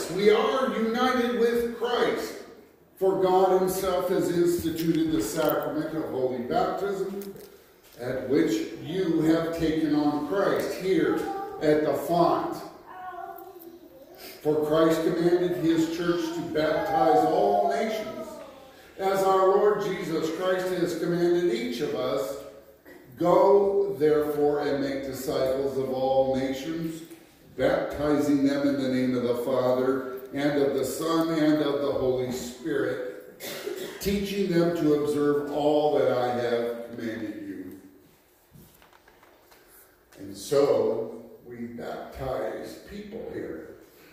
Yes, we are united with Christ. For God himself has instituted the sacrament of holy baptism, at which you have taken on Christ here at the font. For Christ commanded his church to baptize all nations, as our Lord Jesus Christ has commanded each of us. Go, therefore, and make disciples of all nations, baptizing them in the name of the Father, and of the Son, and of the Holy Spirit, teaching them to observe all that I have commanded you. And so, we baptize people here.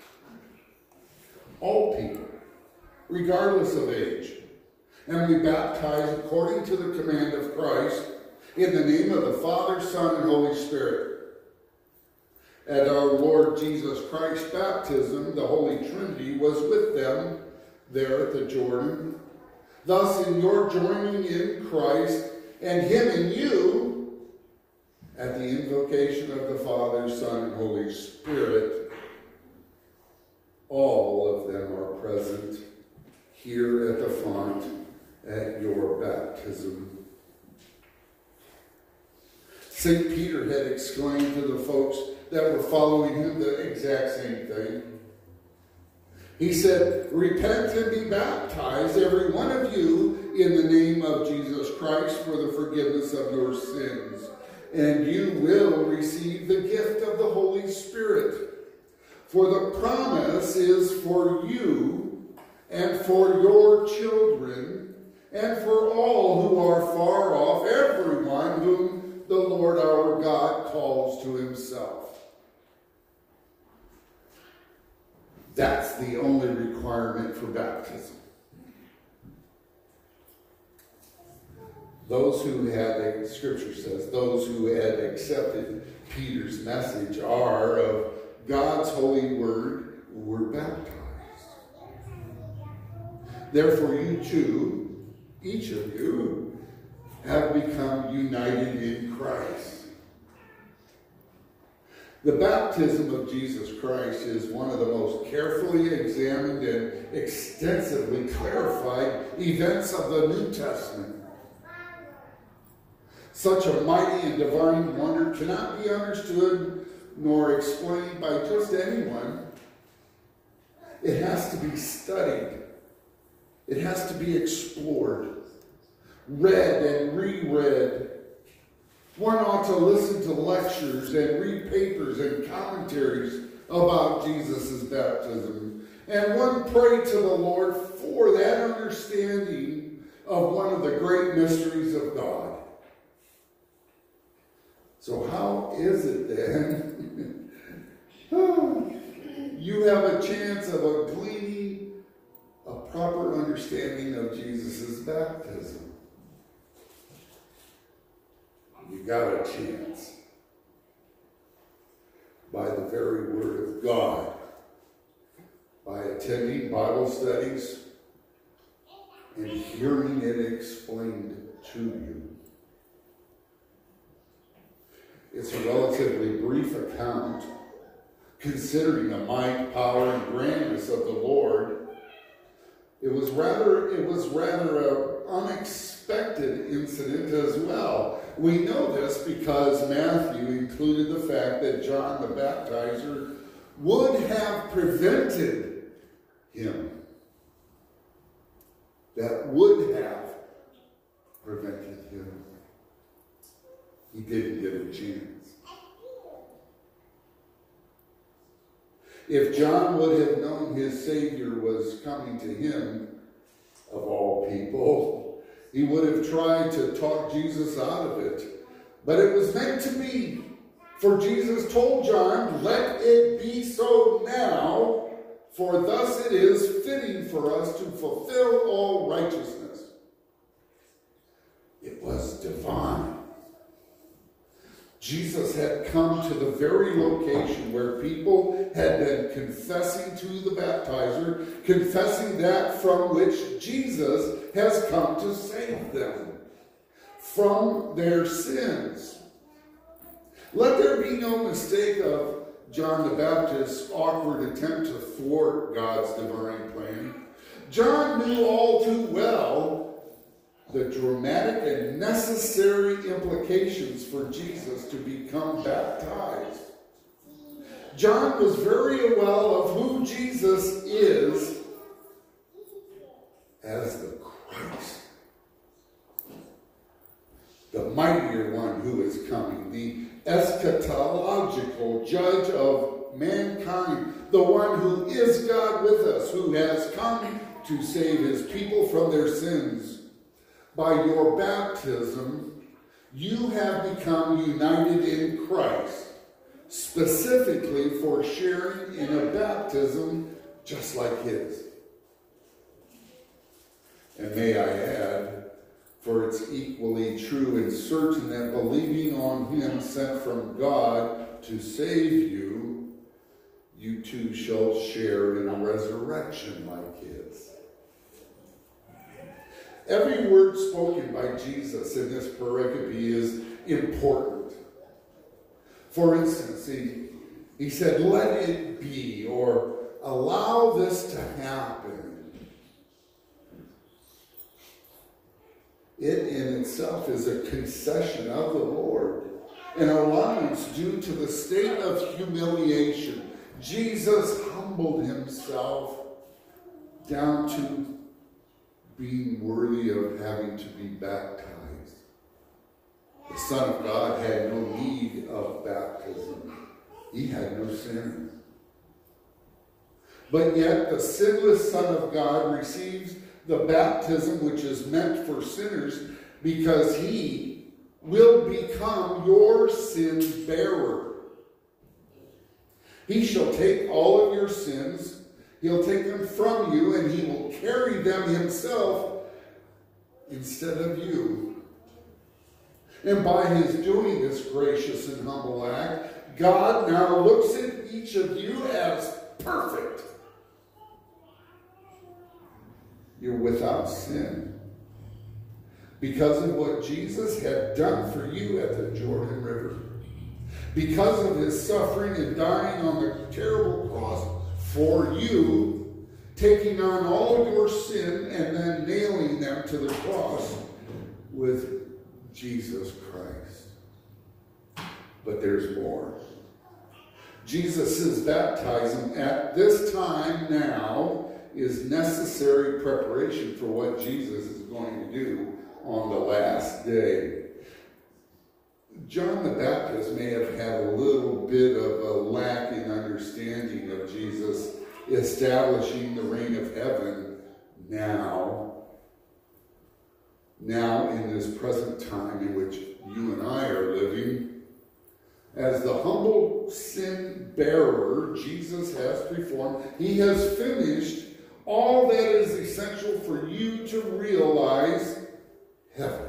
All people, regardless of age. And we baptize according to the command of Christ, in the name of the Father, Son, and Holy Spirit. At our Lord Jesus Christ's baptism, the Holy Trinity was with them there at the Jordan. Thus, in your joining in Christ and him in you, at the invocation of the Father, Son, and Holy Spirit, all of them are present here at the font at your baptism. St. Peter had exclaimed to the folks that were following him the exact same thing. He said, repent and be baptized, every one of you, in the name of Jesus Christ for the forgiveness of your sins, and you will receive the gift of the Holy Spirit. For the promise is for you and for your children and for all who are far off, everyone whom the Lord our God calls to himself. That's the only requirement for baptism. Those who had, Scripture says, those who had accepted Peter's message are of God's holy word were baptized. Therefore you too, each of you, have become united in Christ. The baptism of Jesus Christ is one of the most carefully examined and extensively clarified events of the New Testament. Such a mighty and divine wonder cannot be understood nor explained by just anyone. It has to be studied. It has to be explored, read and reread. One ought to listen to lectures and read papers and commentaries about Jesus' baptism. And one pray to the Lord for that understanding of one of the great mysteries of God. So how is it then you have a chance of gleaning a proper understanding of Jesus' baptism? You got a chance by the very word of God, by attending Bible studies and hearing it explained to you. It's a relatively brief account, considering the might, power, and grandness of the Lord. It was rather an unexpected incident as well. We know this because Matthew included the fact that John the Baptizer would have prevented him. That would have prevented him. He didn't get a chance. If John would have known his Savior was coming to him, of all people, he would have tried to talk Jesus out of it. But it was meant to be. For Jesus told John, let it be so now, for thus it is fitting for us to fulfill all righteousness. It was divine. Jesus had come to the very location where people had been confessing to the baptizer, confessing that from which Jesus has come to save them, from their sins. Let there be no mistake of John the Baptist's awkward attempt to thwart God's divine plan, John knew all too well the dramatic and necessary implications for Jesus to become baptized. John was very well of who Jesus is as the Christ, the mightier one who is coming, the eschatological judge of mankind, the one who is God with us, who has come to save his people from their sins. By your baptism, you have become united in Christ, specifically for sharing in a baptism just like his. And may I add, for it's equally true and certain that believing on him sent from God to save you, you too shall share in a resurrection like his. Every word spoken by Jesus in this pericope is important. For instance, he said, "Let it be," or "allow this to happen." It in itself is a concession of the Lord, an allowance due to the state of humiliation. Jesus humbled himself down to being worthy of having to be baptized. The Son of God had no need of baptism. He had no sin. But yet the sinless Son of God receives the baptism which is meant for sinners because he will become your sin bearer. He shall take all of your sins. He'll take them from you, and he will carry them himself instead of you. And by his doing this gracious and humble act, God now looks at each of you as perfect. You're without sin because of what Jesus had done for you at the Jordan River. Because of his suffering and dying on the terrible cross for you, taking on all your sin and then nailing them to the cross with Jesus Christ. But there's more. Jesus' baptism at this time now is necessary preparation for what Jesus is going to do on the last day. John the Baptist may have had a little bit of a lack in understanding of Jesus establishing the reign of heaven now in this present time in which you and I are living. As the humble sin bearer Jesus has performed, he has finished all that is essential for you to realize heaven.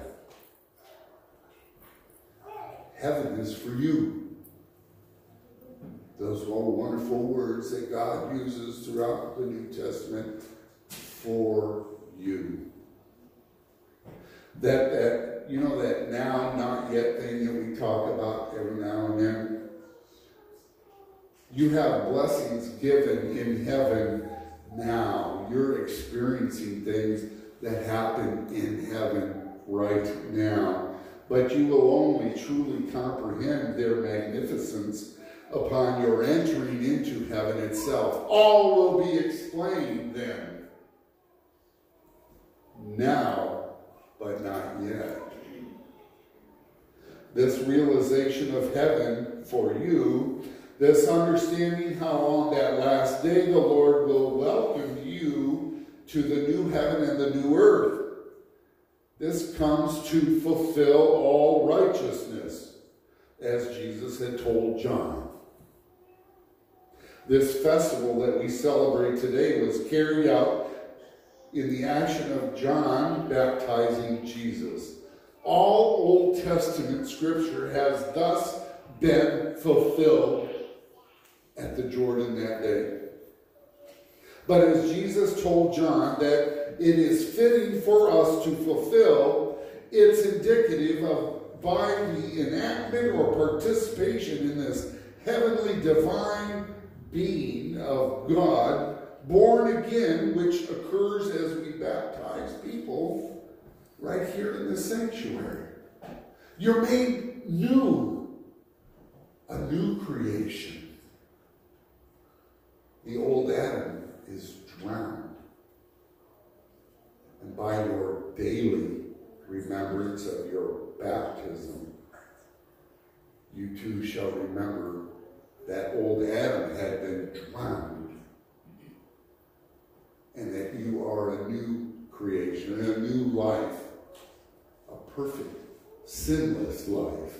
Heaven is for you. Those are all wonderful words that God uses throughout the New Testament. For you. That now, not yet thing that we talk about every now and then. You have blessings given in heaven now. You're experiencing things that happen in heaven right now. But you will only truly comprehend their magnificence upon your entering into heaven itself. All will be explained then. Now, but not yet. This realization of heaven for you, this understanding how on that last day the Lord will welcome you to the new heaven and the new earth. This comes to fulfill all righteousness, as Jesus had told John. This festival that we celebrate today was carried out in the action of John baptizing Jesus. All Old Testament scripture has thus been fulfilled at the Jordan that day. But as Jesus told John that it is fitting for us to fulfill, it's indicative of by the enactment or participation in this heavenly divine being of God, born again, which occurs as we baptize people right here in the sanctuary. You're made new, a new creation. The old Adam is drowned. And by your daily remembrance of your baptism, you too shall remember that old Adam had been drowned, and that you are a new creation, a new life, a perfect, sinless life.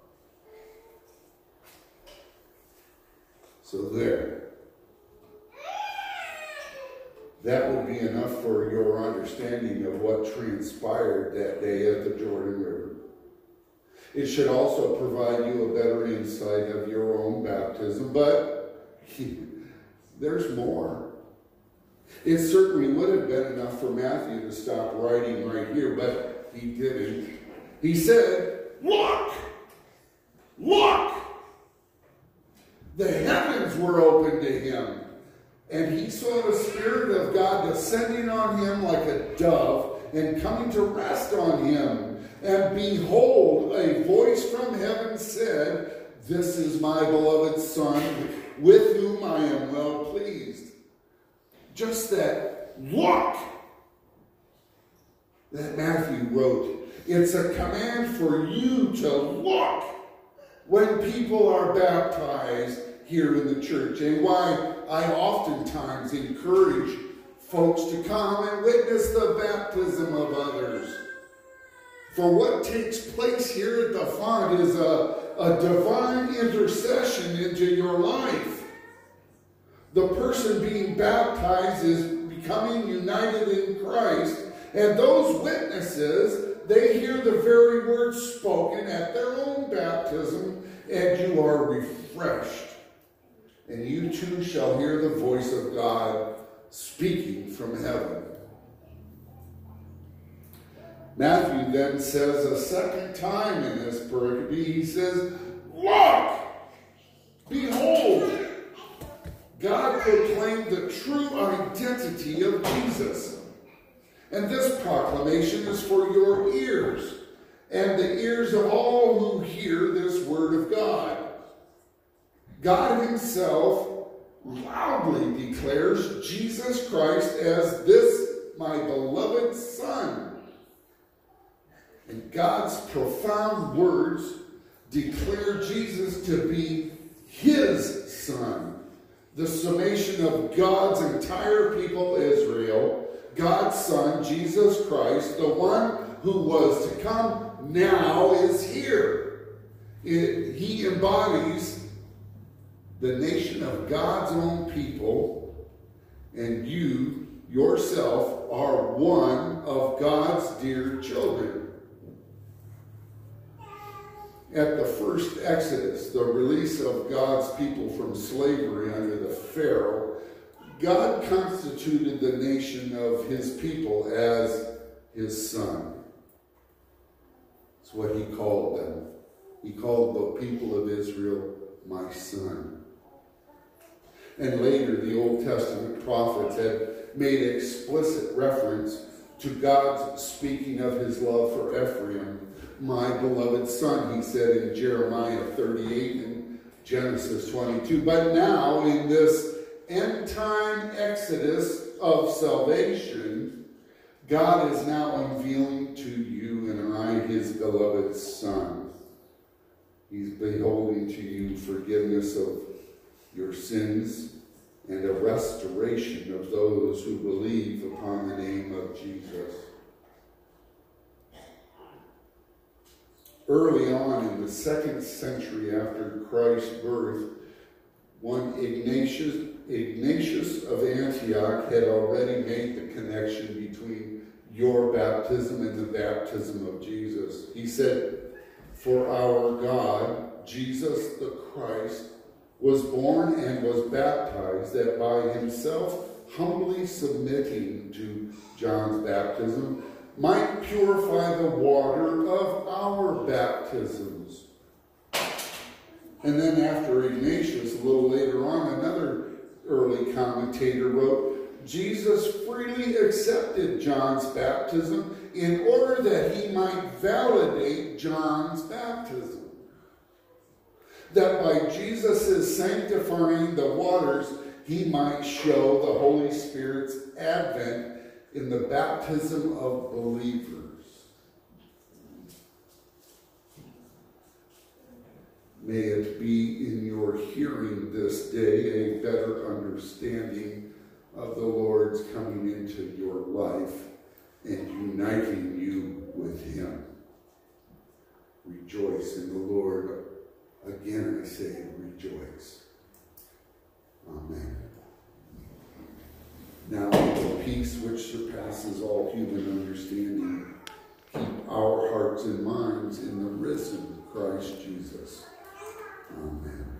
So there. That would be enough for your understanding of what transpired that day at the Jordan River. It should also provide you a better insight of your own baptism, but there's more. It certainly would have been enough for Matthew to stop writing right here, but he didn't. He said, "Look! Look!" The heavens were opened to him. And he saw the Spirit of God descending on him like a dove and coming to rest on him. And behold, a voice from heaven said, "This is my beloved Son, with whom I am well pleased." Just that look that Matthew wrote. It's a command for you to look when people are baptized here in the church, and why I oftentimes encourage folks to come and witness the baptism of others. For what takes place here at the font is a divine intercession into your life. The person being baptized is becoming united in Christ, and those witnesses, they hear the very words spoken at their own baptism, and you are refreshed. And you too shall hear the voice of God speaking from heaven. Matthew then says a second time in this pericope, he says, "Look! Behold!" God proclaimed the true identity of Jesus. And this proclamation is for your ears and the ears of all who hear this word of God. God himself loudly declares Jesus Christ as this, my beloved Son. And God's profound words declare Jesus to be his Son. The summation of God's entire people, Israel, God's Son, Jesus Christ, the one who was to come, now is here. He embodies the nation of God's own people, and you yourself are one of God's dear children. At the first Exodus, the release of God's people from slavery under the Pharaoh, God constituted the nation of his people as his son. That's what he called them. He called the people of Israel my son. And later, the Old Testament prophets had made explicit reference to God speaking of his love for Ephraim. My beloved son, he said in Jeremiah 38 and Genesis 22. But now, in this end-time exodus of salvation, God is now unveiling to you and I his beloved Son. He's beholding to you forgiveness of your sins and a restoration of those who believe upon the name of Jesus. Early on in the 2nd century after Christ's birth, one Ignatius of Antioch had already made the connection between your baptism and the baptism of Jesus. He said, "For our God, Jesus the Christ, was born and was baptized, that by himself humbly submitting to John's baptism, might purify the water of our baptisms." And then after Ignatius, a little later on, another early commentator wrote, Jesus freely accepted John's baptism in order that he might validate John's baptism. That by Jesus' sanctifying the waters, he might show the Holy Spirit's advent in the baptism of believers. May it be in your hearing this day a better understanding of the Lord's coming into your life and uniting you with him. Rejoice in the Lord. Again I say, rejoice. Amen. Now may the peace which surpasses all human understanding keep our hearts and minds in the risen Christ Jesus. Amen.